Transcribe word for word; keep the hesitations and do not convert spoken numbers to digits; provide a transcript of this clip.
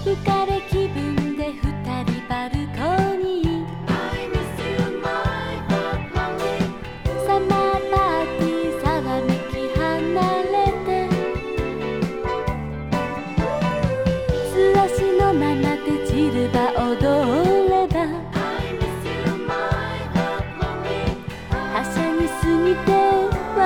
浮かれ気分で二人バルコニー。 I miss you my heart honey。 サマーパーティーざわめき離れて素足のまま